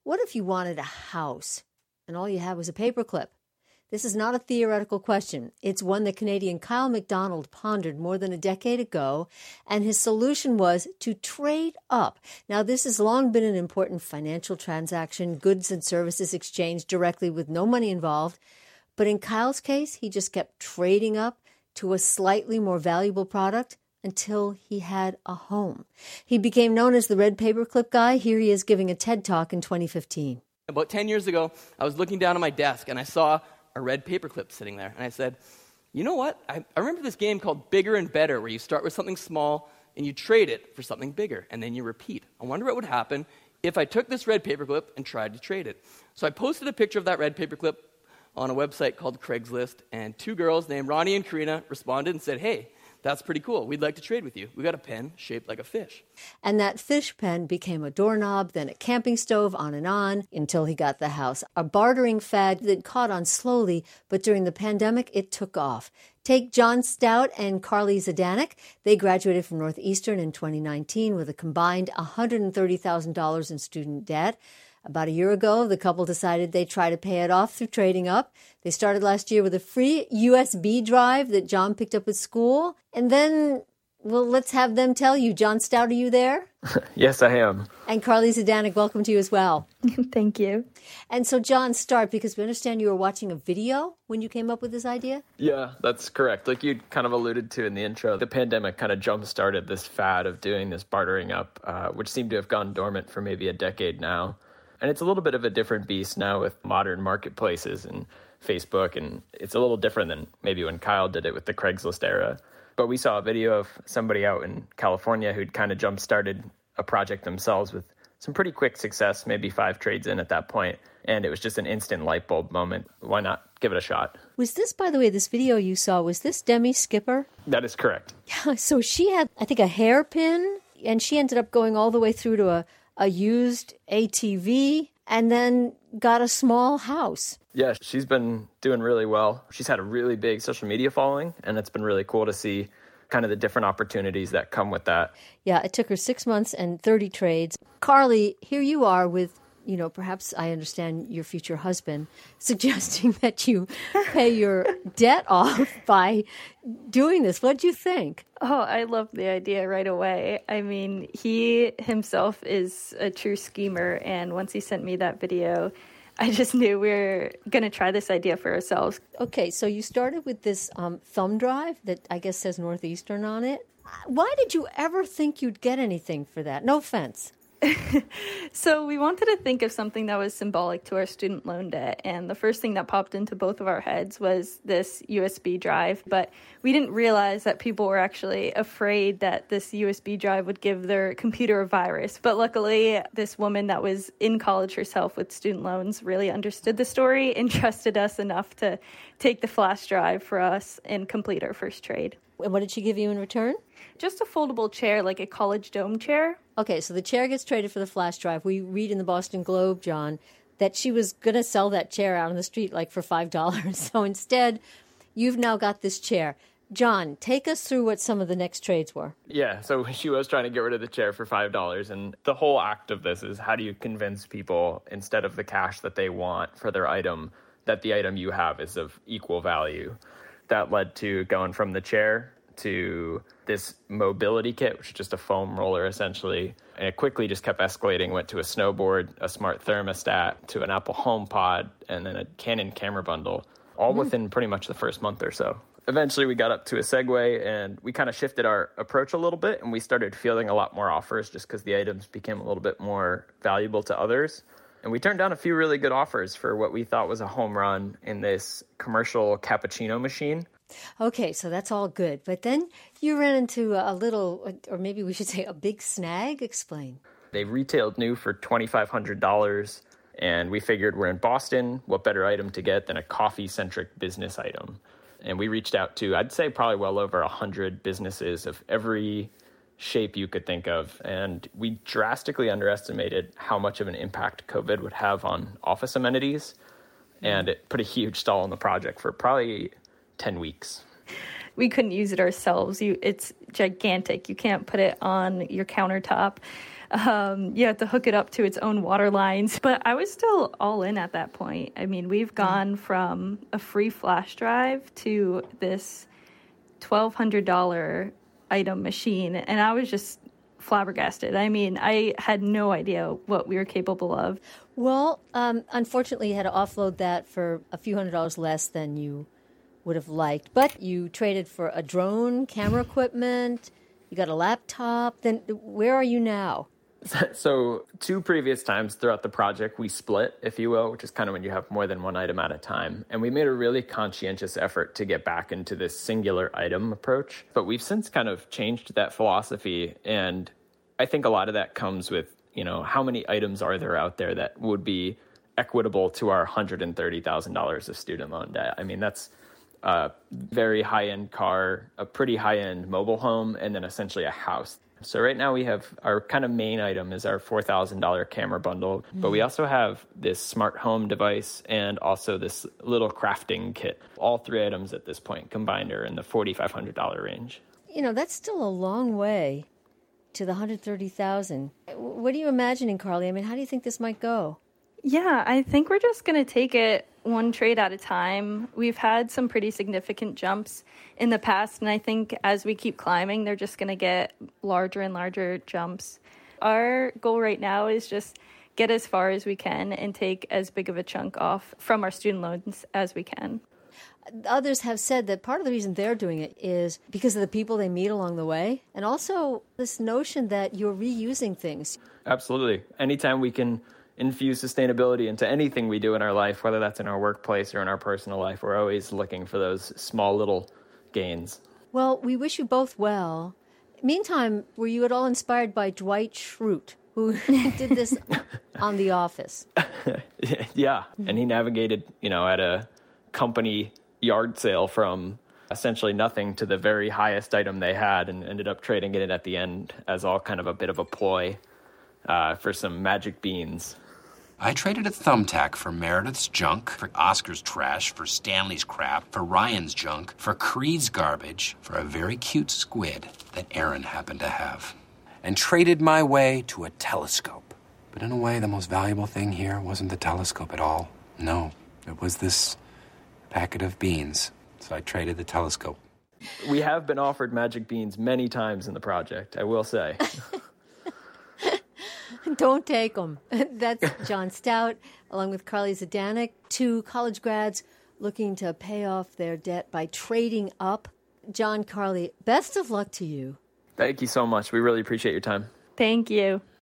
What if you wanted a house and all you had was a paperclip? This is not a theoretical question. It's one that Canadian Kyle McDonald pondered more than a decade ago, and his solution was to trade up. Now, this has long been an important financial transaction, goods and services exchanged directly with no money involved. But in Kyle's case, he just kept trading up to a slightly more valuable product until he had a home. He became known as the Red Paperclip Guy. Here he is giving a TED Talk in 2015. About 10 years ago, I was looking down at my desk and I saw a red paperclip sitting there. And I said, you know what? I remember this game called Bigger and Better, where you start with something small and you trade it for something bigger, and then you repeat. I wonder what would happen if I took this red paperclip and tried to trade it. So I posted a picture of that red paperclip on a website called Craigslist, and two girls named Ronnie and Karina responded and said, hey, that's pretty cool. We'd like to trade with you. We got a pen shaped like a fish. And that fish pen became a doorknob, then a camping stove, on and on, until he got the house. A bartering fad that caught on slowly, but during the pandemic, it took off. Take John Stout and Carly Zadanek. They graduated from Northeastern in 2019 with a combined $130,000 in student debt. About a year ago, the couple decided they'd try to pay it off through trading up. They started last year with a free USB drive that John picked up at school. And then, well, let's have them tell you. John Stout, are you there? Yes, I am. And Carly Zadanek, welcome to you as well. Thank you. And so, John, start, because we understand you were watching a video when you came up with this idea? Yeah, that's correct. Like you kind of alluded to in the intro, the pandemic kind of jump-started this fad of doing this bartering up, which seemed to have gone dormant for maybe a decade now. And it's a little bit of a different beast now with modern marketplaces and Facebook, and it's a little different than maybe when Kyle did it with the Craigslist era. But we saw a video of somebody out in California who'd kind of jump-started a project themselves with some pretty quick success, maybe 5 trades in at that point. And it was just an instant light bulb moment. Why not give it a shot? Was this, by the way, this video you saw, was this Demi Skipper? That is correct. Yeah, so she had, I think, a hairpin, and she ended up going all the way through to a used ATV, and then got a small house. Yeah, she's been doing really well. She's had a really big social media following, and it's been really cool to see kind of the different opportunities that come with that. Yeah, it took her 6 months and 30 trades. Carly, here you are with, you know, perhaps I understand your future husband suggesting that you pay your debt off by doing this. What do you think? Oh, I love the idea right away. I mean, he himself is a true schemer, and once he sent me that video, I just knew we were going to try this idea for ourselves. Okay, so you started with this thumb drive that I guess says Northeastern on it. Why did you ever think you'd get anything for that? No offense. So we wanted to think of something that was symbolic to our student loan debt, and the first thing that popped into both of our heads was this USB drive, but we didn't realize that people were actually afraid that this USB drive would give their computer a virus. But luckily, this woman that was in college herself with student loans really understood the story and trusted us enough to take the flash drive for us and complete our first trade. And what did she give you in return? Just a foldable chair, like a college dome chair. Okay, so the chair gets traded for the flash drive. We read in the Boston Globe, John, that she was going to sell that chair out on the street like for $5. So instead, you've now got this chair. John, take us through what some of the next trades were. Yeah, so she was trying to get rid of the chair for $5. And the whole act of this is, how do you convince people, instead of the cash that they want for their item, that the item you have is of equal value? That led to going from the chair to this mobility kit, which is just a foam roller essentially. And it quickly just kept escalating, went to a snowboard, a smart thermostat, to an Apple HomePod, and then a Canon camera bundle, all within pretty much the first month or so. Eventually we got up to a Segway, and we kind of shifted our approach a little bit, and we started fielding a lot more offers just because the items became a little bit more valuable to others. And we turned down a few really good offers for what we thought was a home run in this commercial cappuccino machine. Okay, so that's all good. But then you ran into a little, or maybe we should say a big snag. Explain. They retailed new for $2,500, and we figured we're in Boston. What better item to get than a coffee-centric business item? And we reached out to, I'd say, probably well over 100 businesses of every shape you could think of. And we drastically underestimated how much of an impact COVID would have on office amenities. And it put a huge stall on the project for probably 10 weeks. We couldn't use it ourselves. It's gigantic. You can't put it on your countertop. You have to hook it up to its own water lines. But I was still all in at that point. I mean, we've gone from a free flash drive to this $1,200 item machine, and I was just flabbergasted. I mean, I had no idea what we were capable of. Well, unfortunately, you had to offload that for a few $100s less than you would have liked. But you traded for a drone, camera equipment, you got a laptop. Then where are you now? So 2 previous times throughout the project, we split, if you will, which is kind of when you have more than one item at a time. And we made a really conscientious effort to get back into this singular item approach. But we've since kind of changed that philosophy. And I think a lot of that comes with, how many items are there out there that would be equitable to our $130,000 of student loan debt? I mean, that's a very high-end car, a pretty high-end mobile home, and then essentially a house. So right now we have our kind of main item is our $4,000 camera bundle, but we also have this smart home device and also this little crafting kit. All 3 items at this point combined are in the $4,500 range. That's still a long way to the $130,000. What are you imagining, Carly? I mean, how do you think this might go? Yeah, I think we're just going to take it one trade at a time. We've had some pretty significant jumps in the past, and I think as we keep climbing, they're just going to get larger and larger jumps. Our goal right now is just get as far as we can and take as big of a chunk off from our student loans as we can. Others have said that part of the reason they're doing it is because of the people they meet along the way, and also this notion that you're reusing things. Absolutely. Anytime we can infuse sustainability into anything we do in our life, whether that's in our workplace or in our personal life, we're always looking for those small little gains. Well, we wish you both well. Meantime, were you at all inspired by Dwight Schrute, who did this on The Office? Yeah, and he navigated, at a company yard sale from essentially nothing to the very highest item they had and ended up trading it at the end as all kind of a bit of a ploy for some magic beans. I traded a thumbtack for Meredith's junk, for Oscar's trash, for Stanley's crap, for Ryan's junk, for Creed's garbage, for a very cute squid that Aaron happened to have. And traded my way to a telescope. But in a way, the most valuable thing here wasn't the telescope at all. No, it was this packet of beans. So I traded the telescope. We have been offered magic beans many times in the project, I will say. Don't take them. That's John Stout, along with Carly Zadanek, 2 college grads looking to pay off their debt by trading up. John, Carly, best of luck to you. Thank you so much. We really appreciate your time. Thank you.